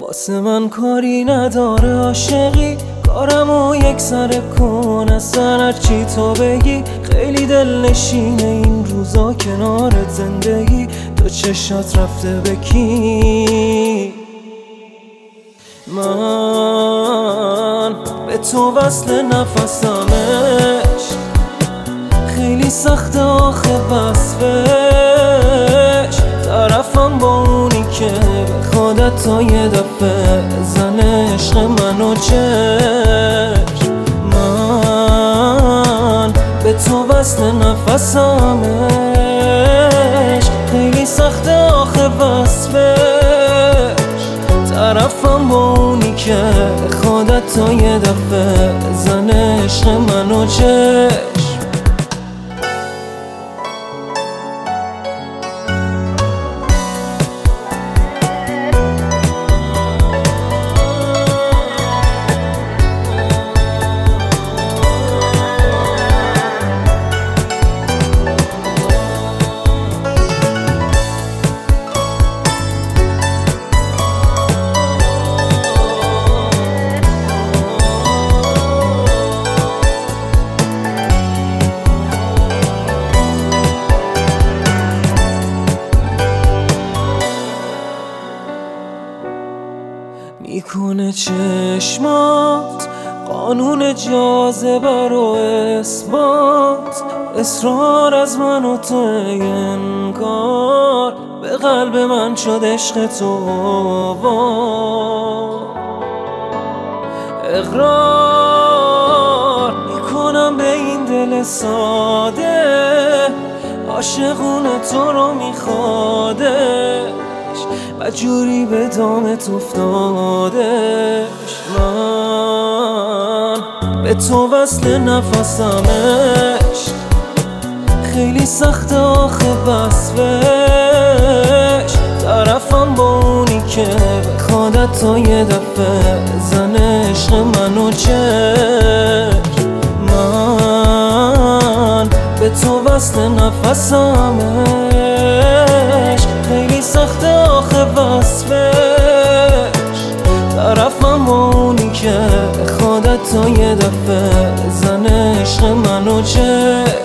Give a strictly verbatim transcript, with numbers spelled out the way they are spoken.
واسه من کاری نداره عاشقی، کارمو یک سر کن اصلا هرچی تو بگی. خیلی دل نشینه این روزا کنارت زندگی، تو چشات رفته به کی؟ من به تو وصل نفسمش، خیلی سخته آخه وصفش. طرفم با اونی که به خودت تا یه دفعه زن عشق منو چشم. من به تو وصل نفسمش، خیلی سخته آخه وصفش. طرفم با اونی که به خودت تا یه دفعه زن عشق منو چشم. میکنه چشمات قانون جاذبه رو اثبات، اصرار از من و تو انکار، به قلب من شد عشق تو اقرار. میکنم به این دل ساده، عاشقونه تو رو میخوادش و جوری به دامت افتادش. من به تو وصل نفسمش، خیلی سخته آخه وصفش. طرفم با اونی که به خودت تا یه دفعه زن عشق منو چشم. من به تو وصل نفسمش، خیلی سخته آخه وصفش. طرفم با اونی که به خودت تا یه دفعه زن عشق منو چشم.